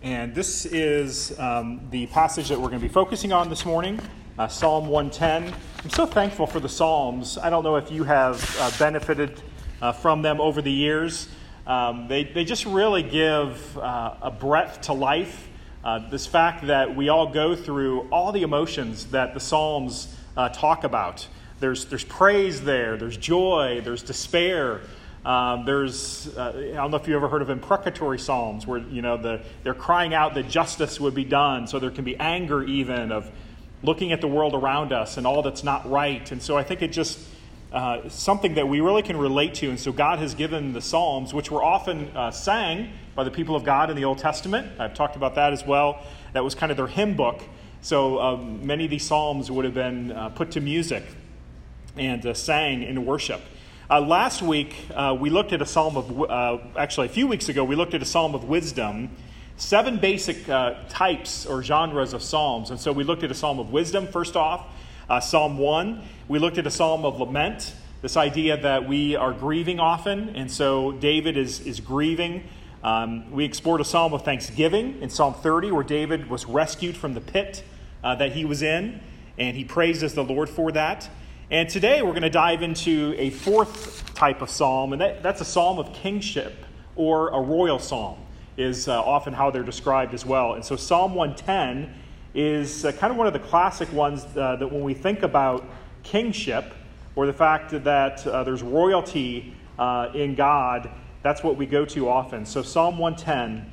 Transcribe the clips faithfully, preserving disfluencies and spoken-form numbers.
And this is um, the passage that we're going to be focusing on this morning, uh, Psalm one ten. I'm so thankful for the Psalms. I don't know if you have uh, benefited uh, from them over the years. Um, they, they just really give uh, a breadth to life. Uh, this fact that we all go through all the emotions that the Psalms uh, talk about. There's, there's praise there, there's joy, there's despair. Um, there's, uh, I don't know if you ever heard of imprecatory psalms where, you know, the, they're crying out that justice would be done. So there can be anger even of looking at the world around us and all that's not right. And so I think it just, uh, something that we really can relate to. And so God has given the Psalms, which were often uh, sang by the people of God in the Old Testament. I've talked about that as well. That was kind of their hymn book. So um, many of these Psalms would have been uh, put to music and uh, sang in worship. Uh, last week, uh, we looked at a psalm of, uh, actually a few weeks ago, we looked at a psalm of wisdom, seven basic uh, types or genres of psalms. And so we looked at a psalm of wisdom, first off, uh, Psalm one. We looked at a psalm of lament, this idea that we are grieving often, and so David is, is grieving. Um, we explored a psalm of thanksgiving in Psalm thirty, where David was rescued from the pit uh, that he was in, and he praises the Lord for that. And today we're going to dive into a fourth type of psalm, and that, that's a psalm of kingship, or a royal psalm, is uh, often how they're described as well. And so Psalm one ten is uh, kind of one of the classic ones uh, that when we think about kingship, or the fact that uh, there's royalty uh, in God, that's what we go to often. So Psalm one ten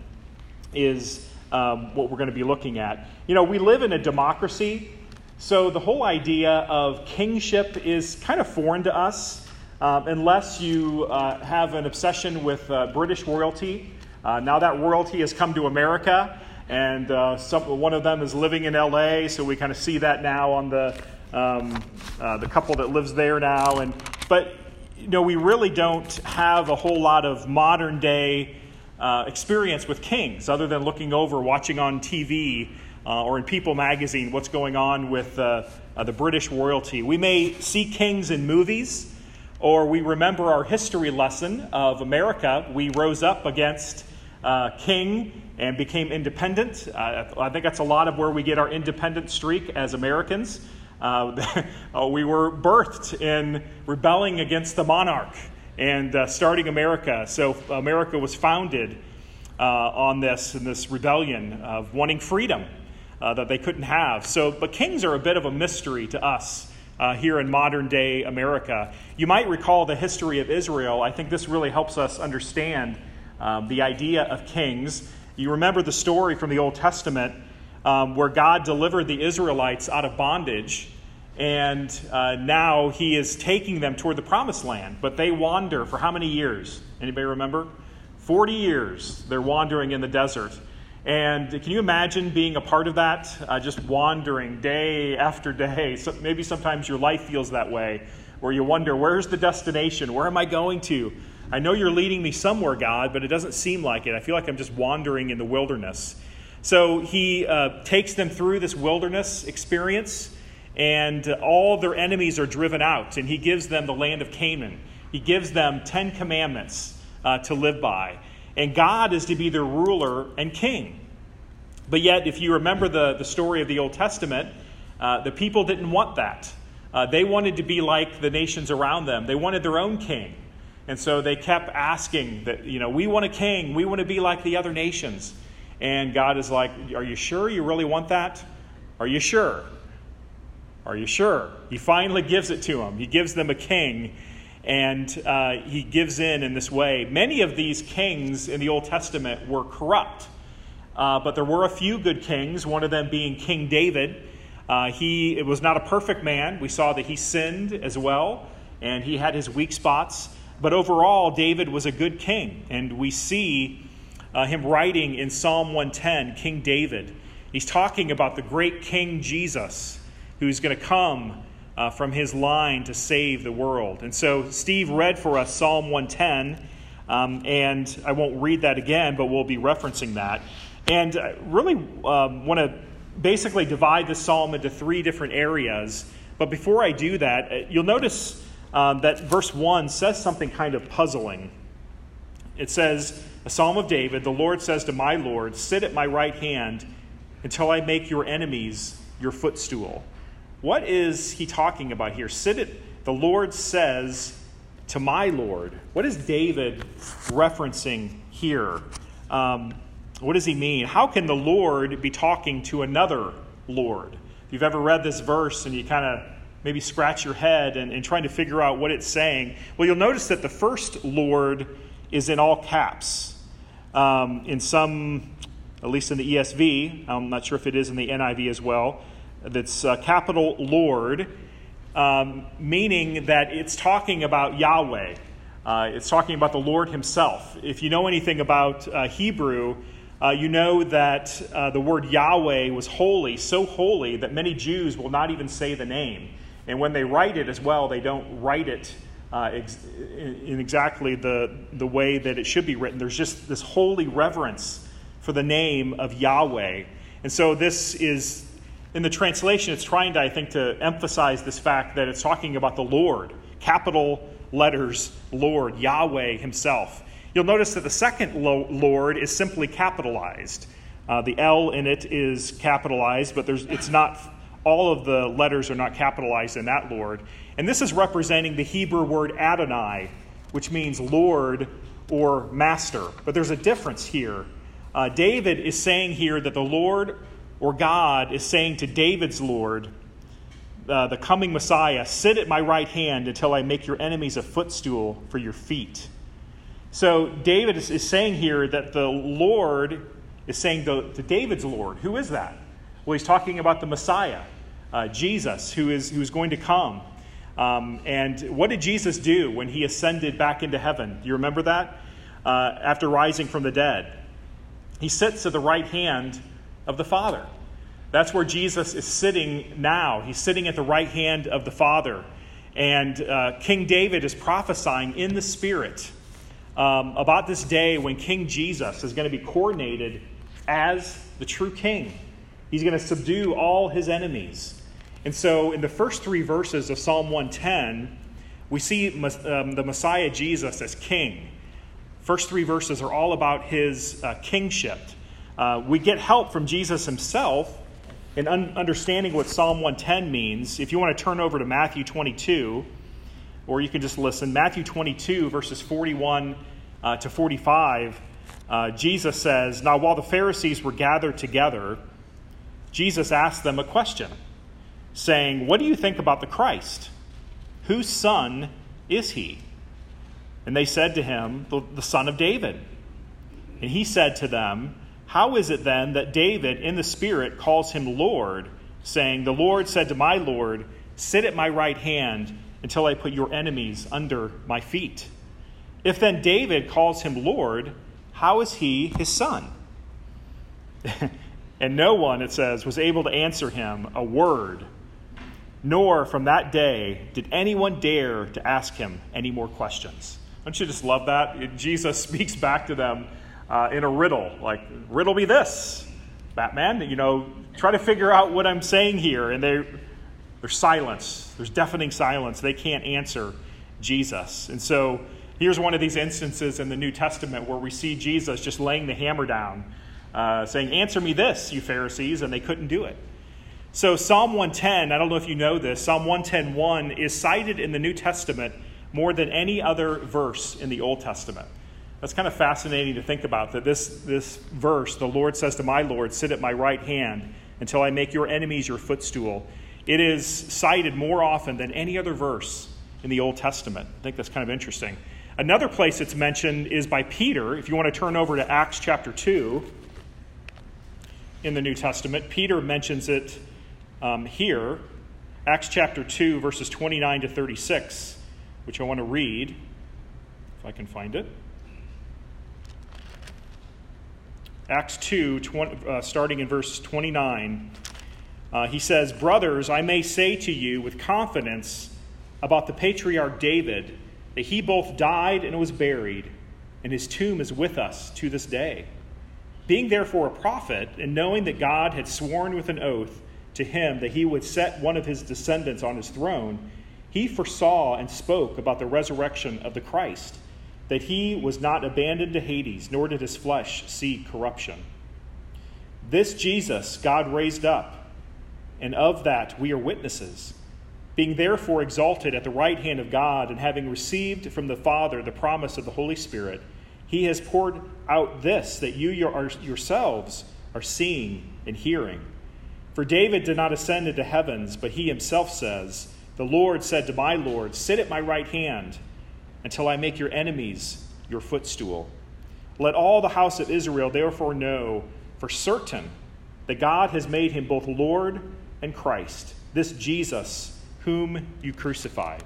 is um, what we're going to be looking at. You know, we live in a democracy. So the whole idea of kingship is kind of foreign to us, um, unless you uh, have an obsession with uh, British royalty. Uh, now that royalty has come to America, and uh, some, one of them is living in L A, so we kind of see that now on the um, uh, the couple that lives there now. And but you know, we really don't have a whole lot of modern day uh, experience with kings, other than looking over, watching on T V. Uh, or in People magazine, what's going on with uh, uh, the British royalty. We may see kings in movies, or we remember our history lesson of America. We rose up against uh, king and became independent. Uh, I think that's a lot of where we get our independent streak as Americans. Uh, we were birthed in rebelling against the monarch and uh, starting America. So America was founded uh, on this, in this rebellion of wanting freedom. Uh, that they couldn't have. So, but kings are a bit of a mystery to us uh, here in modern day America. You might recall the history of Israel. I think this really helps us understand um, the idea of kings. You remember the story from the Old Testament um, where God delivered the Israelites out of bondage, and uh, now he is taking them toward the promised land. But they wander for how many years? Anybody remember? forty years they're wandering in the desert. And can you imagine being a part of that? Uh, just wandering day after day. So maybe sometimes your life feels that way, where you wonder, where's the destination? Where am I going to? I know you're leading me somewhere, God, but it doesn't seem like it. I feel like I'm just wandering in the wilderness. So he uh, takes them through this wilderness experience, and all their enemies are driven out, and he gives them the land of Canaan. He gives them Ten Commandments uh, to live by. And God is to be their ruler and king. But yet, if you remember the, the story of the Old Testament, uh, the people didn't want that. Uh, they wanted to be like the nations around them. They wanted their own king. And so they kept asking that, you know, we want a king. We want to be like the other nations. And God is like, are you sure you really want that? Are you sure? Are you sure? He finally gives it to them. He gives them a king. And uh, he gives in in this way. Many of these kings in the Old Testament were corrupt. Uh, but there were a few good kings, one of them being King David. Uh, he it was not a perfect man. We saw that he sinned as well, and he had his weak spots. But overall, David was a good king. And we see uh, him writing in Psalm one ten, King David. He's talking about the great King Jesus, who's going to come Uh, from his line to save the world. And so Steve read for us Psalm one ten, um, and I won't read that again, but we'll be referencing that. And I really um, want to basically divide the psalm into three different areas. But before I do that, you'll notice um, that verse one says something kind of puzzling. It says, a psalm of David. The Lord says to my Lord, sit at my right hand until I make your enemies your footstool. What is he talking about here? Sit at, the Lord says to my Lord. What is David referencing here? Um, what does he mean? How can the Lord be talking to another Lord? If you've ever read this verse and you kind of maybe scratch your head and, and trying to figure out what it's saying, well, you'll notice that the first Lord is in all caps. Um, in some, at least in the E S V, I'm not sure if it is in the N I V as well, that's uh, capital Lord, um, meaning that it's talking about Yahweh. Uh, it's talking about the Lord himself. If you know anything about uh, Hebrew, uh, you know that uh, the word Yahweh was holy, so holy that many Jews will not even say the name. And when they write it as well, they don't write it uh, ex- in exactly the, the way that it should be written. There's just this holy reverence for the name of Yahweh. And so this is, in the translation, it's trying to, I think, to emphasize this fact that it's talking about the Lord, capital letters, Lord, Yahweh himself. You'll notice that the second Lord is simply capitalized. Uh, the L in it is capitalized, but there's it's not, all of the letters are not capitalized in that Lord. And this is representing the Hebrew word Adonai, which means Lord or Master. But there's a difference here. Uh, David is saying here that the Lord or God is saying to David's Lord, uh, the coming Messiah, sit at my right hand until I make your enemies a footstool for your feet. So David is, is saying here that the Lord is saying to, to David's Lord. Who is that? Well, he's talking about the Messiah, uh, Jesus, who is, who is going to come. Um, and what did Jesus do when he ascended back into heaven? Do you remember that? Uh, after rising from the dead. He sits at the right hand of the Father. That's where Jesus is sitting now. He's sitting at the right hand of the Father. And uh, King David is prophesying in the Spirit um, about this day when King Jesus is going to be coronated as the true king. He's going to subdue all his enemies. And so in the first three verses of Psalm one ten, we see um, the Messiah Jesus as king. First three verses are all about his uh, kingship. Uh, we get help from Jesus himself in un- understanding what Psalm one ten means. If you want to turn over to Matthew twenty-two, or you can just listen. Matthew twenty-two, verses forty-one uh, to forty-five, uh, Jesus says, now while the Pharisees were gathered together, Jesus asked them a question, saying, what do you think about the Christ? Whose son is he? And they said to him, the, the son of David. And he said to them, how is it then that David in the Spirit calls him Lord, saying, the Lord said to my Lord, sit at my right hand until I put your enemies under my feet? If then David calls him Lord, how is he his son? And no one, it says, was able to answer him a word, nor from that day did anyone dare to ask him any more questions. Don't you just love that? Jesus speaks back to them uh, in a riddle, like, riddle me this, Batman. You know, try to figure out what I'm saying here. And they, there's silence. There's deafening silence. They can't answer Jesus. And so here's one of these instances in the New Testament where we see Jesus just laying the hammer down, uh, saying, answer me this, you Pharisees, and they couldn't do it. So Psalm one ten, I don't know if you know this, Psalm one ten one is cited in the New Testament more than any other verse in the Old Testament. That's kind of fascinating to think about, that this, this verse, the Lord says to my Lord, sit at my right hand until I make your enemies your footstool. It is cited more often than any other verse in the Old Testament. I think that's kind of interesting. Another place it's mentioned is by Peter. If you want to turn over to Acts chapter two in the New Testament, Peter mentions it um, here. Acts chapter two, verses twenty-nine to thirty-six, which I want to read, if I can find it. Acts two, twenty, uh, starting in verse twenty-nine, uh, he says, brothers, I may say to you with confidence about the patriarch David, that he both died and was buried, and his tomb is with us to this day. Being therefore a prophet, and knowing that God had sworn with an oath to him that he would set one of his descendants on his throne, he foresaw and spoke about the resurrection of the Christ, that he was not abandoned to Hades, nor did his flesh see corruption. This Jesus God raised up, and of that we are witnesses. Being therefore exalted at the right hand of God, and having received from the Father the promise of the Holy Spirit, he has poured out this, that you yourselves are seeing and hearing. For David did not ascend into heavens, but he himself says, the Lord said to my Lord, sit at my right hand, until I make your enemies your footstool. Let all the house of Israel therefore know for certain that God has made him both Lord and Christ, this Jesus whom you crucified.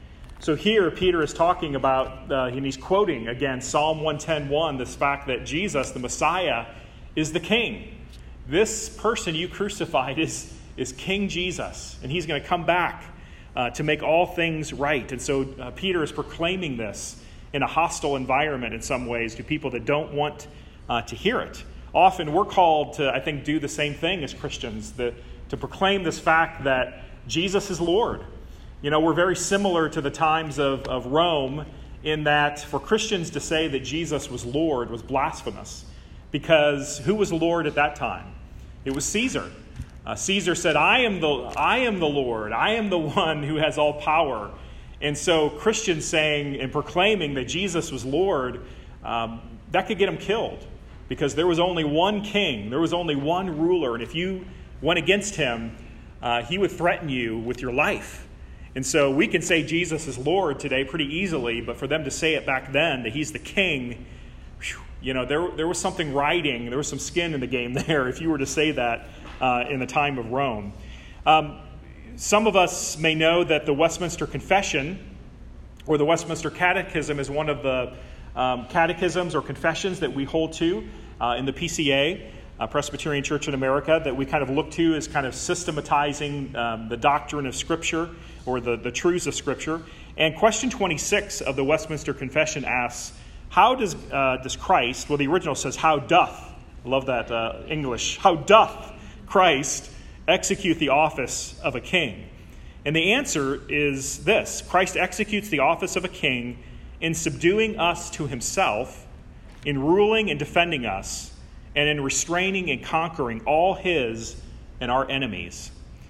So here Peter is talking about, uh, and he's quoting again Psalm one ten one, this fact that Jesus, the Messiah, is the King. This person you crucified is, is King Jesus, and he's going to come back uh, to make all things right. And so uh, Peter is proclaiming this in a hostile environment in some ways to people that don't want uh, to hear it. Often we're called to, I think, do the same thing as Christians, the, to proclaim this fact that Jesus is Lord. You know, we're very similar to the times of, of Rome in that for Christians to say that Jesus was Lord was blasphemous, because who was Lord at that time? It was Caesar. Uh, Caesar said, I am the I am the Lord. I am the one who has all power. And so Christians saying and proclaiming that Jesus was Lord, um, that could get them killed, because there was only one king. There was only one ruler. And if you went against him, uh, he would threaten you with your life. And so we can say Jesus is Lord today pretty easily, but for them to say it back then, that he's the king, whew, you know, there, there was something riding, there was some skin in the game there if you were to say that uh, in the time of Rome. Um, some of us may know that the Westminster Confession, or the Westminster Catechism, is one of the um, catechisms or confessions that we hold to uh, in the P C A, uh, Presbyterian Church in America, that we kind of look to as kind of systematizing um, the doctrine of Scripture, or the, the truths of Scripture. And question twenty-six of the Westminster Confession asks, how does, uh, does Christ, well, the original says, how doth, I love that uh, English, how doth Christ execute the office of a king? And the answer is this: Christ executes the office of a king in subduing us to himself, in ruling and defending us, and in restraining and conquering all his and our enemies.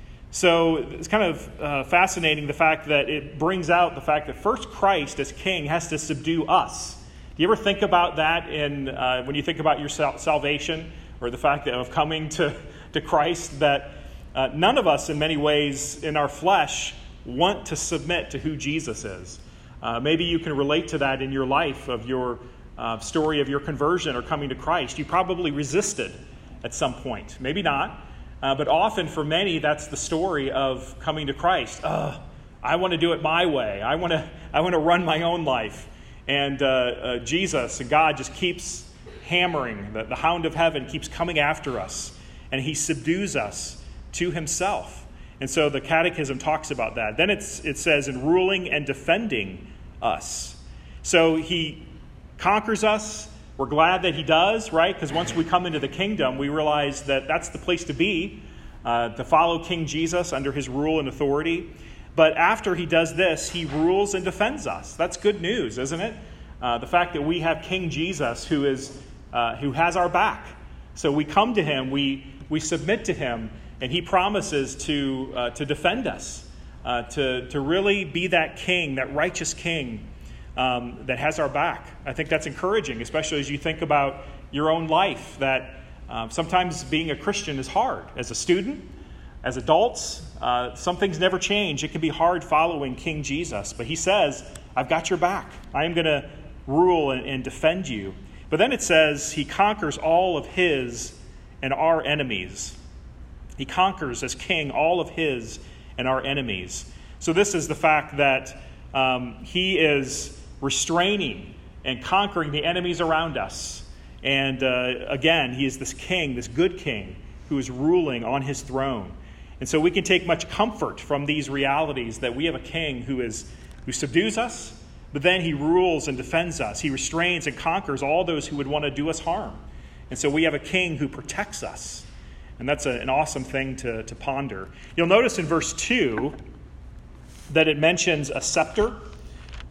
So it's kind of uh, fascinating, the fact that it brings out the fact that first Christ as king has to subdue us. Do you ever think about that in uh, when you think about your sal- salvation, or the fact that of coming to, to Christ, that uh, none of us in many ways in our flesh want to submit to who Jesus is? Uh, maybe you can relate to that in your life, of your uh, story of your conversion or coming to Christ. You probably resisted at some point. Maybe not. Uh, but often for many, that's the story of coming to Christ. Oh, I want to do it my way. I want to I want to run my own life. And uh, uh, Jesus and God just keeps hammering. The, the hound of heaven keeps coming after us, and he subdues us to himself. And so the Catechism talks about that. Then it's, it says, in ruling and defending us. So he conquers us. We're glad that he does, right? Because once we come into the kingdom, we realize that that's the place to be, uh, to follow King Jesus under his rule and authority. But after he does this, he rules and defends us. That's good news, isn't it? Uh, the fact that we have King Jesus who is uh, who has our back. So we come to him, we we submit to him, and he promises to uh, to defend us, uh, to to really be that king, that righteous king. Um, that has our back. I think that's encouraging, especially as you think about your own life, that um, sometimes being a Christian is hard. As a student, as adults, uh, some things never change. It can be hard following King Jesus, but he says, I've got your back. I am going to rule and, and defend you. But then it says he conquers all of his and our enemies. He conquers as king all of his and our enemies. So this is the fact that um, he is restraining and conquering the enemies around us. And uh, again, he is this king, this good king, who is ruling on his throne. And so we can take much comfort from these realities, that we have a king who is who subdues us, but then he rules and defends us. He restrains and conquers all those who would want to do us harm. And so we have a king who protects us. And that's a, an awesome thing to, to ponder. You'll notice in verse two that it mentions a scepter.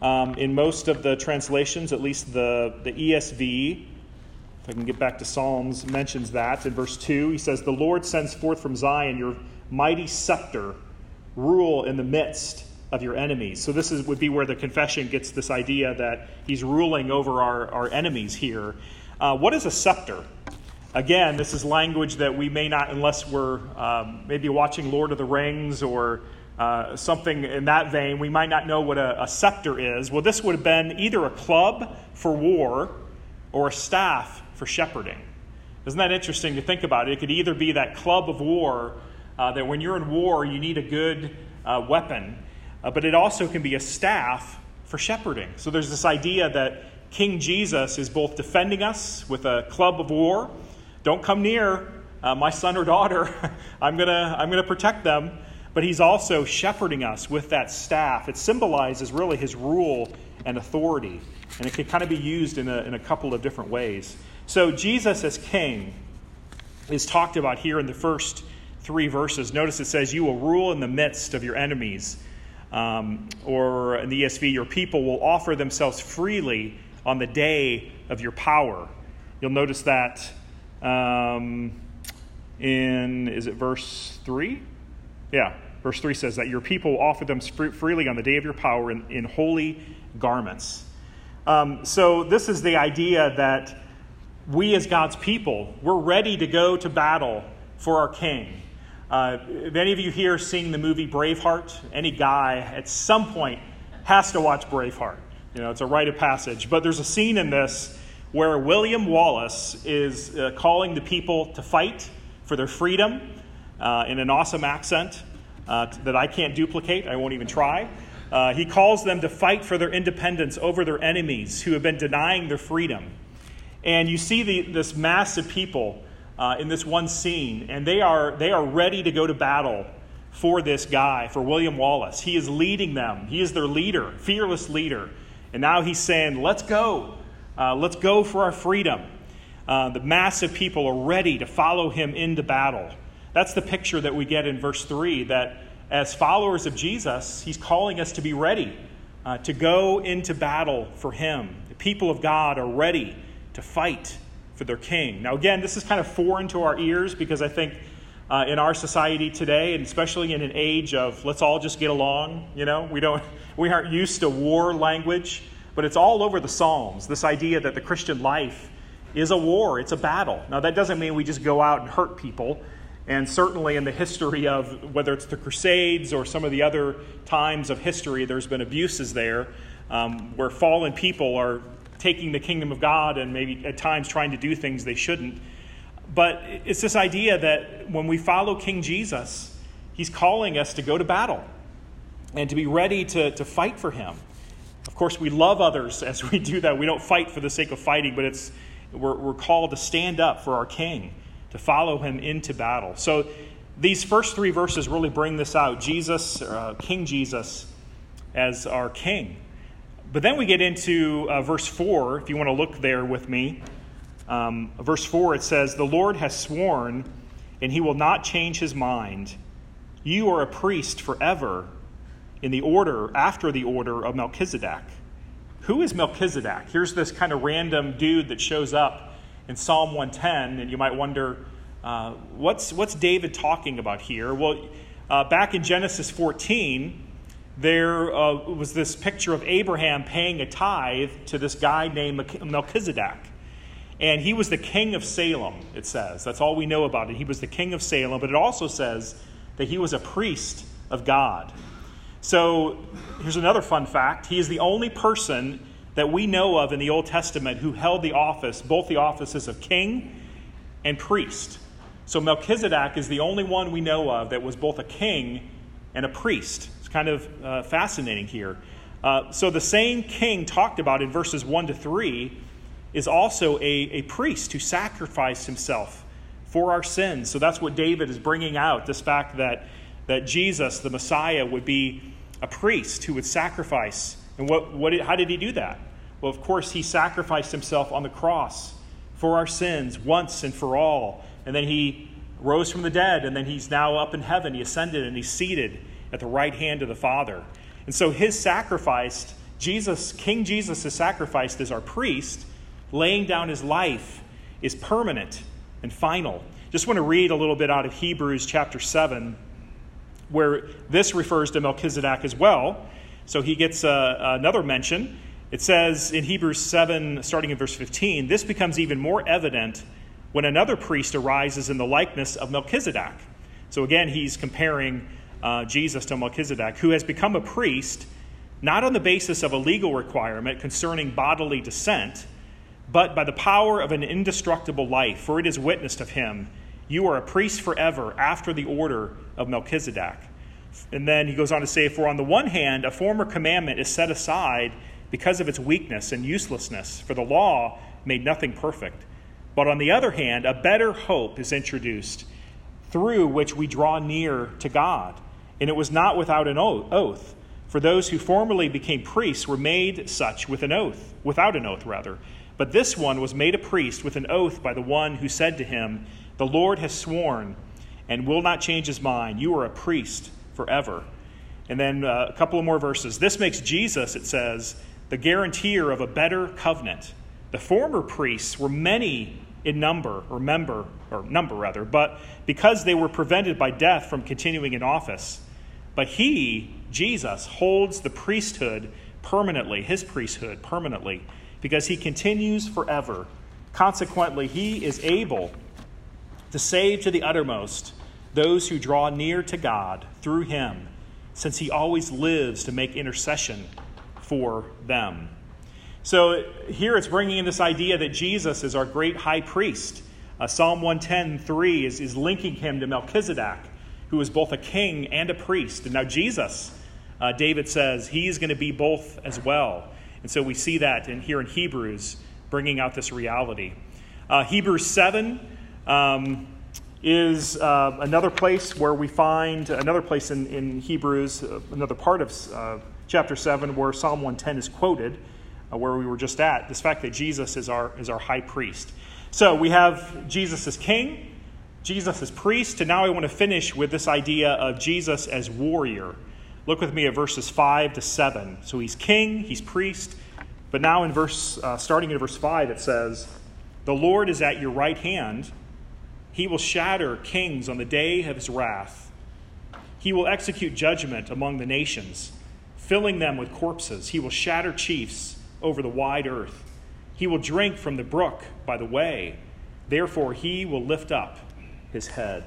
Um, in most of the translations, at least the, the E S V, if I can get back to Psalms, mentions that in verse two. He says, "The Lord sends forth from Zion your mighty scepter, rule in the midst of your enemies." So this is, would be where the confession gets this idea that he's ruling over our, our enemies here. Uh, what is a scepter? Again, this is language that we may not, unless we're um, maybe watching Lord of the Rings or uh, something in that vein, we might not know what a, a scepter is. Well, this would have been either a club for war or a staff for shepherding. Isn't that interesting to think about? It could either be that club of war, uh, that when you're in war, you need a good uh, weapon, uh, but it also can be a staff for shepherding. So there's this idea that King Jesus is both defending us with a club of war. Don't come near uh, my son or daughter. I'm gonna I'm gonna protect them. But he's also shepherding us with that staff. It symbolizes really his rule and authority, and it can kind of be used in a in a couple of different ways. So Jesus as king is talked about here in the first three verses. Notice it says, "You will rule in the midst of your enemies," um, or in the E S V, "Your people will offer themselves freely on the day of your power." You'll notice that. Um, in, is it verse three? Yeah, verse three says that your people will offer them freely on the day of your power in, in holy garments. Um, so this is the idea that we as God's people, we're ready to go to battle for our king. Uh, if any of you here seen the movie Braveheart, any guy at some point has to watch Braveheart. You know, it's a rite of passage. But there's a scene in this where William Wallace is uh, calling the people to fight for their freedom uh, in an awesome accent uh, that I can't duplicate. I won't even try. Uh, he calls them to fight for their independence over their enemies who have been denying their freedom. And you see the, this mass of people uh, in this one scene, and they are they are ready to go to battle for this guy, for William Wallace. He is leading them. He is their leader, fearless leader. And now he's saying, let's go. Uh, let's go for our freedom. Uh, the mass of people are ready to follow him into battle. That's the picture that we get in verse three, that as followers of Jesus, he's calling us to be ready uh, to go into battle for him. The people of God are ready to fight for their king. Now, again, this is kind of foreign to our ears because I think uh, in our society today, and especially in an age of let's all just get along, you know, we don't, we aren't used to war language. But it's all over the Psalms, this idea that the Christian life is a war, it's a battle. Now, that doesn't mean we just go out and hurt people. And certainly in the history of, whether it's the Crusades or some of the other times of history, there's been abuses there um, where fallen people are taking the kingdom of God and maybe at times trying to do things they shouldn't. But it's this idea that when we follow King Jesus, he's calling us to go to battle and to be ready to, to fight for him. Of course, we love others as we do that. We don't fight for the sake of fighting, but it's we're, we're called to stand up for our king, to follow him into battle. So these first three verses really bring this out. Jesus, uh, King Jesus, as our king. But then we get into uh, verse four, if you want to look there with me. Um, verse four, it says, "The Lord has sworn, and he will not change his mind. You are a priest forever, in the order, after the order of Melchizedek." Who is Melchizedek? Here's this kind of random dude that shows up in Psalm one ten, and you might wonder, uh, what's what's David talking about here? Well, uh, back in Genesis fourteen, there uh, was this picture of Abraham paying a tithe to this guy named Melchizedek. And he was the king of Salem, it says. That's all we know about it. He was the king of Salem, but it also says that he was a priest of God. So here's another fun fact. He is the only person that we know of in the Old Testament who held the office, both the offices of king and priest. So Melchizedek is the only one we know of that was both a king and a priest. It's kind of uh, fascinating here. Uh, so the same king talked about in verses one to three is also a, a priest who sacrificed himself for our sins. So that's what David is bringing out, this fact that, that Jesus, the Messiah, would be a priest who would sacrifice. And what, what, how did he do that? Well, of course, he sacrificed himself on the cross for our sins once and for all. And then he rose from the dead, and then he's now up in heaven. He ascended, and he's seated at the right hand of the Father. And so his sacrifice, Jesus, King Jesus is sacrificed as our priest, laying down his life is permanent and final. Just want to read a little bit out of Hebrews chapter seven, where this refers to Melchizedek as well. So he gets uh, another mention. It says in Hebrews seven, starting in verse fifteen, this becomes even more evident when another priest arises in the likeness of Melchizedek. So again, he's comparing uh, Jesus to Melchizedek, who has become a priest not on the basis of a legal requirement concerning bodily descent, but by the power of an indestructible life. For it is witnessed of him, you are a priest forever after the order of Melchizedek. And then he goes on to say, for on the one hand, a former commandment is set aside because of its weakness and uselessness, for the law made nothing perfect. But on the other hand, a better hope is introduced, through which we draw near to God. And it was not without an oath. For those who formerly became priests were made such with an oath, without an oath rather. But this one was made a priest with an oath by the one who said to him, the Lord has sworn and will not change his mind. You are a priest forever. And then uh, a couple of more verses. This makes Jesus, it says, the guarantor of a better covenant. The former priests were many in number, or member, or number rather, but because they were prevented by death from continuing in office. But he, Jesus, holds the priesthood permanently, his priesthood permanently, because he continues forever. Consequently, he is able to save to the uttermost those who draw near to God through him, since he always lives to make intercession for them. So here it's bringing in this idea that Jesus is our great high priest. Uh, Psalm one ten, three is, is linking him to Melchizedek, who is both a king and a priest. And now Jesus, uh, David says, he is going to be both as well. And so we see that in here in Hebrews, bringing out this reality. Uh, Hebrews seven um, is uh, another place where we find, another place in, in Hebrews, uh, another part of uh, chapter seven where Psalm one ten is quoted, uh, where we were just at, this fact that Jesus is our, is our high priest. So we have Jesus as king, Jesus as priest, and now I want to finish with this idea of Jesus as warrior. Look with me at verses five to seven. So he's king, he's priest, but now in verse, uh, starting in verse five, it says, the Lord is at your right hand. He will shatter kings on the day of his wrath. He will execute judgment among the nations, filling them with corpses. He will shatter chiefs over the wide earth. He will drink from the brook by the way. Therefore, he will lift up his head.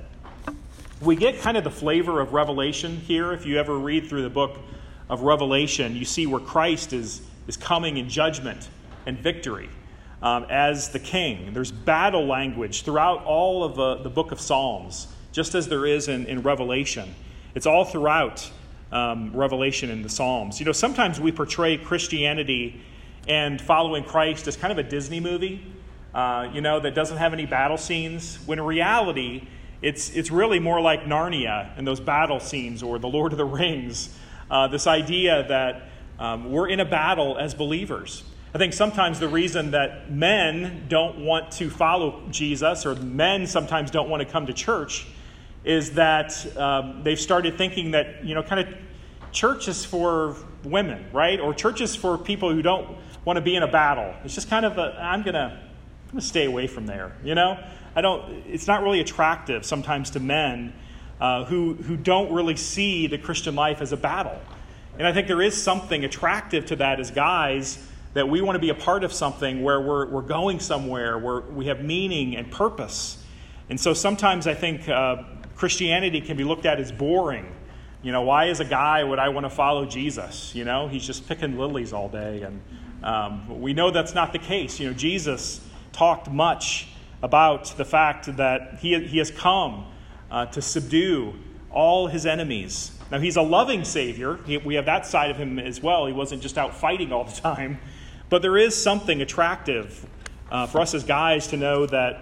We get kind of the flavor of Revelation here. If you ever read through the book of Revelation, you see where Christ is, is coming in judgment and victory um, as the king. There's battle language throughout all of the, the book of Psalms, just as there is in, in Revelation. It's all throughout um, Revelation and the Psalms. You know, sometimes we portray Christianity and following Christ as kind of a Disney movie, uh, you know, that doesn't have any battle scenes, when in reality, It's it's really more like Narnia and those battle scenes, or the Lord of the Rings. Uh, this idea that um, we're in a battle as believers. I think sometimes the reason that men don't want to follow Jesus, or men sometimes don't want to come to church, is that um, they've started thinking that, you know, kind of church is for women, right? Or church is for people who don't want to be in a battle. It's just kind of a, I'm gonna, I'm gonna stay away from there, you know? I don't. It's not really attractive sometimes to men uh, who who don't really see the Christian life as a battle. And I think there is something attractive to that as guys, that we want to be a part of something where we're we're going somewhere, where we have meaning and purpose. And so sometimes I think uh, Christianity can be looked at as boring. You know, why as a guy would I want to follow Jesus? You know, he's just picking lilies all day, and um, we know that's not the case. You know, Jesus talked much about the fact that he, he has come uh, to subdue all his enemies. Now, he's a loving Savior. He, we have that side of him as well. He wasn't just out fighting all the time. But there is something attractive uh, for us as guys to know that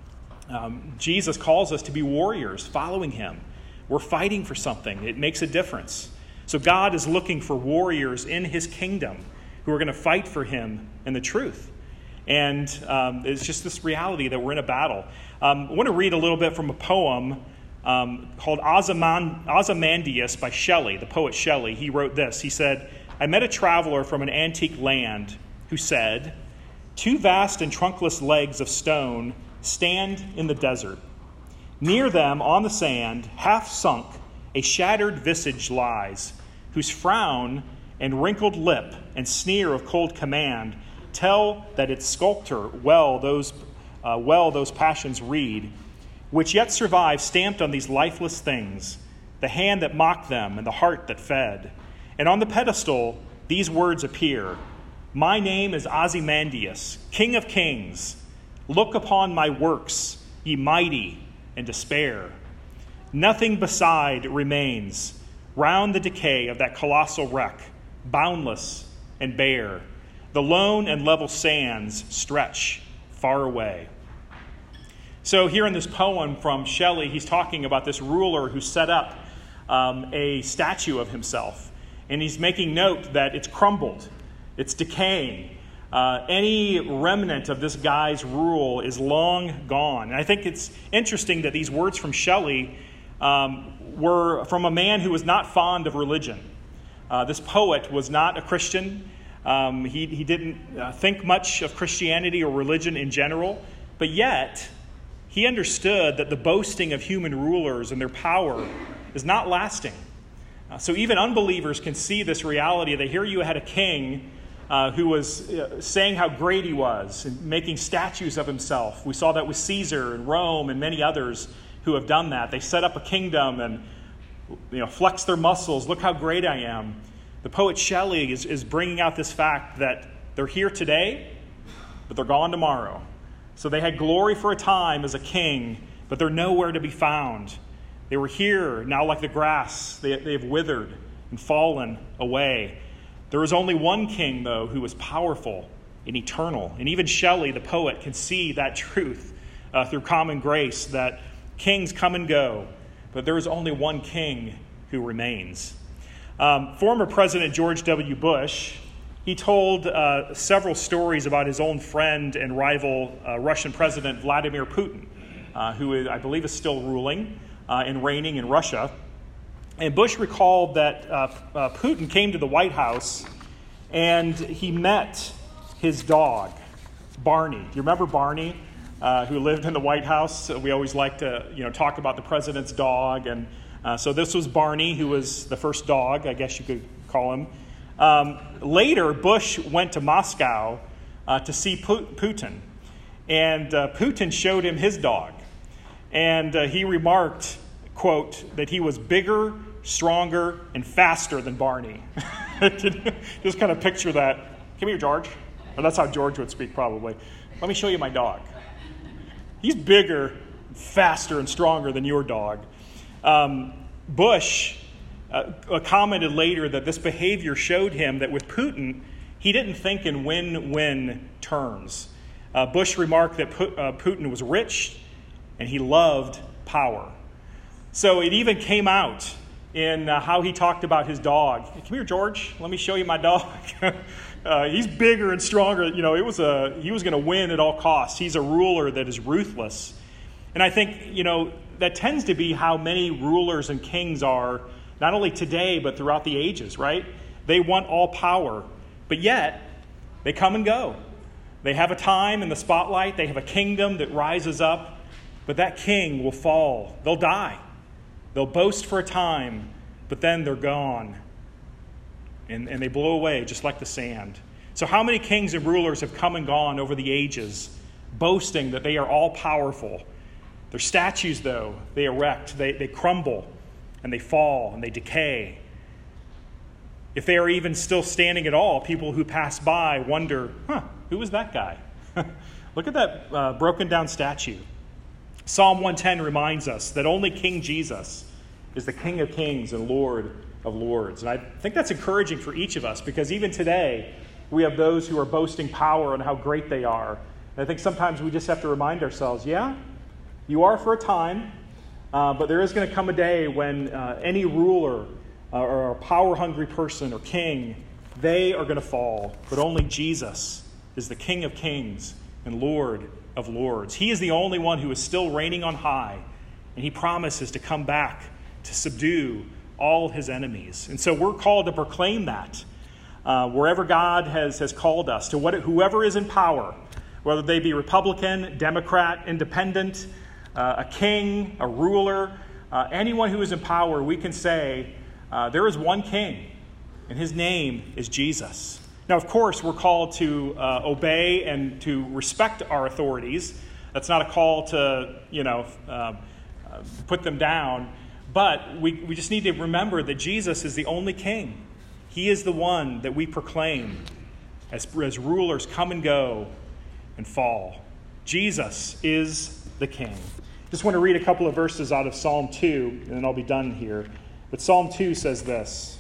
um, Jesus calls us to be warriors following him. We're fighting for something. It makes a difference. So God is looking for warriors in his kingdom who are going to fight for him in the truth. And um, it's just this reality that we're in a battle. Um, I want to read a little bit from a poem um, called Ozyman- Ozymandias by Shelley, the poet Shelley. He wrote this. He said, I met a traveler from an antique land who said, two vast and trunkless legs of stone stand in the desert. Near them, on the sand, half sunk, a shattered visage lies, whose frown and wrinkled lip and sneer of cold command tell that its sculptor well those uh, well those passions read, which yet survive stamped on these lifeless things, the hand that mocked them and the heart that fed. And on the pedestal these words appear, my name is Ozymandias, King of Kings. Look upon my works, ye mighty, and despair. Nothing beside remains round the decay of that colossal wreck, boundless and bare. The lone and level sands stretch far away. So here in this poem from Shelley, he's talking about this ruler who set up um, a statue of himself. And he's making note that it's crumbled, it's decaying. Uh, any remnant of this guy's rule is long gone. And I think it's interesting that these words from Shelley um, were from a man who was not fond of religion. Uh, this poet was not a Christian. Um, he, he didn't uh, think much of Christianity or religion in general. But yet, he understood that the boasting of human rulers and their power is not lasting. Uh, so even unbelievers can see this reality that here you had a king Uh, who was uh, saying how great he was and making statues of himself. We saw that with Caesar and Rome and many others who have done that. They set up a kingdom and you know flex their muscles. Look how great I am. The poet Shelley is, is bringing out this fact that they're here today, but they're gone tomorrow. So they had glory for a time as a king, but they're nowhere to be found. They were here, now like the grass. They, they have withered and fallen away. There is only one king, though, who is powerful and eternal. And even Shelley, the poet, can see that truth uh, through common grace, that kings come and go, but there is only one king who remains. Um, former President George W. Bush, he told uh, several stories about his own friend and rival uh, Russian President Vladimir Putin, uh, who is, I believe is still ruling uh, and reigning in Russia. And Bush recalled that uh, uh, Putin came to the White House and he met his dog, Barney. Do you remember Barney, uh, who lived in the White House? We always like to, you know, talk about the president's dog. And uh, so this was Barney, who was the first dog, I guess you could call him. Um, later, Bush went to Moscow uh, to see Putin. And uh, Putin showed him his dog. And uh, he remarked, quote, that he was bigger, stronger, and faster than Barney. Just kind of picture that. Come here, George. Well, that's how George would speak, probably. Let me show you my dog. He's bigger, faster, and stronger than your dog. Um, Bush uh, commented later that this behavior showed him that with Putin, he didn't think in win-win terms. Uh, Bush remarked that Pu- uh, Putin was rich and he loved power. So it even came out in uh, how he talked about his dog. Hey, come here, George. Let me show you my dog. uh, he's bigger and stronger. You know, it was a he was going to win at all costs. He's a ruler that is ruthless. And I think, you know, that tends to be how many rulers and kings are, not only today, but throughout the ages, right? They want all power, but yet they come and go. They have a time in the spotlight. They have a kingdom that rises up, but that king will fall. They'll die. They'll boast for a time, but then they're gone. And, and they blow away just like the sand. So how many kings and rulers have come and gone over the ages, boasting that they are all powerful? Their statues, though, they erect, they, they crumble, and they fall, and they decay. If they are even still standing at all, people who pass by wonder, huh, who was that guy? Look at that uh, broken down statue. Psalm one ten reminds us that only King Jesus is the King of Kings and Lord of Lords. And I think that's encouraging for each of us, because even today we have those who are boasting power and how great they are. And I think sometimes we just have to remind ourselves, yeah, you are for a time, uh, but there is going to come a day when uh, any ruler uh, or a power-hungry person or king, they are going to fall. But only Jesus is the King of Kings and Lord of Lords. He is the only one who is still reigning on high, and he promises to come back to subdue all his enemies. And so we're called to proclaim that. uh, wherever God has, has called us, to what, whoever is in power, whether they be Republican, Democrat, Independent, uh, a king, a ruler, uh, anyone who is in power, we can say uh, there is one king, and his name is Jesus. Now, of course, we're called to uh, obey and to respect our authorities. That's not a call to, you know, uh, uh, put them down. But we, we just need to remember that Jesus is the only king. He is the one that we proclaim as, as rulers come and go and fall. Jesus is the king. Just want to read a couple of verses out of Psalm two, and then I'll be done here. But Psalm two says this: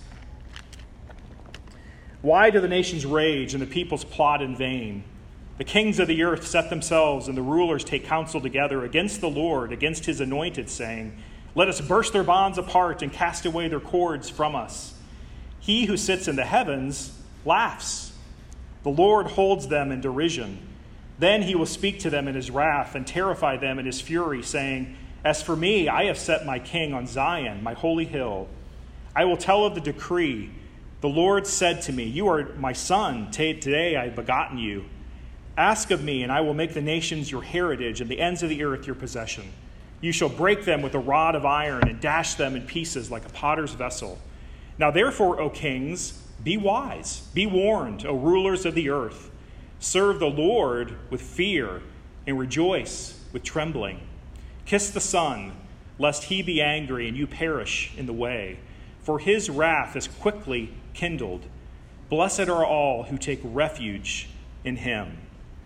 "Why do the nations rage and the peoples plot in vain? The kings of the earth set themselves, and the rulers take counsel together against the Lord, against his anointed, saying, let us burst their bonds apart and cast away their cords from us. He who sits in the heavens laughs. The Lord holds them in derision. Then he will speak to them in his wrath and terrify them in his fury, saying, as for me, I have set my king on Zion, my holy hill. I will tell of the decree. The Lord said to me, you are my son. Today I have begotten you. Ask of me, and I will make the nations your heritage and the ends of the earth your possession. You shall break them with a rod of iron and dash them in pieces like a potter's vessel. Now therefore, O kings, be wise, be warned, O rulers of the earth. Serve the Lord with fear and rejoice with trembling. Kiss the Son, lest he be angry and you perish in the way, for his wrath is quickly kindled. Blessed are all who take refuge in him."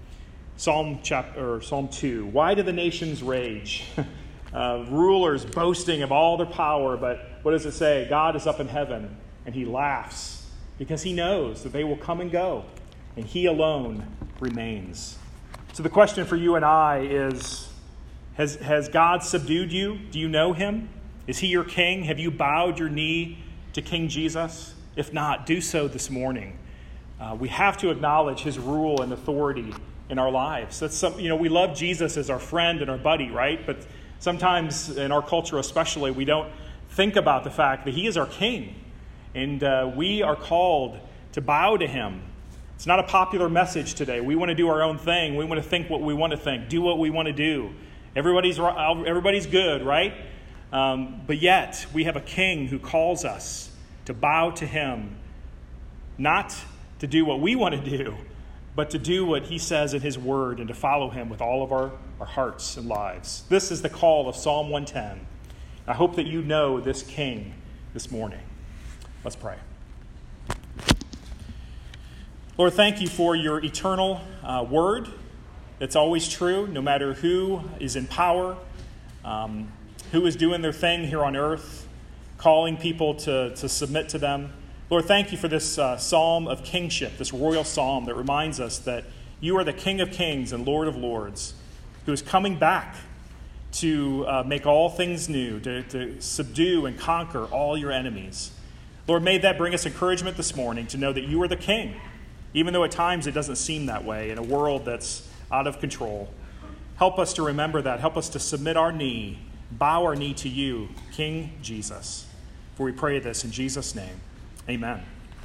Psalm chapter or Psalm two. Why do the nations rage? uh, rulers boasting of all their power, but what does it say? God is up in heaven, and he laughs because he knows that they will come and go, and he alone remains. So the question for you and I is, has, has God subdued you? Do you know him? Is he your king? Have you bowed your knee to King Jesus? If not, do so this morning. Uh, we have to acknowledge his rule and authority in our lives. That's some, you know, we love Jesus as our friend and our buddy, right? But sometimes in our culture especially, we don't think about the fact that he is our king. And uh, we are called to bow to him. It's not a popular message today. We want to do our own thing. We want to think what we want to think, do what we want to do. Everybody's, everybody's good, right? Um, but yet, we have a king who calls us to bow to him, not to do what we want to do, but to do what he says in his word and to follow him with all of our, our hearts and lives. This is the call of Psalm one ten. I hope that you know this king this morning. Let's pray. Lord, thank you for your eternal uh, word. It's always true, no matter who is in power, um, who is doing their thing here on earth, calling people to, to submit to them. Lord, thank you for this uh, psalm of kingship, this royal psalm that reminds us that you are the King of kings and Lord of lords, who is coming back to uh, make all things new, to, to subdue and conquer all your enemies. Lord, may that bring us encouragement this morning to know that you are the King, even though at times it doesn't seem that way in a world that's out of control. Help us to remember that. Help us to submit our knee, bow our knee to you, King Jesus. For we pray this in Jesus' name. Amen.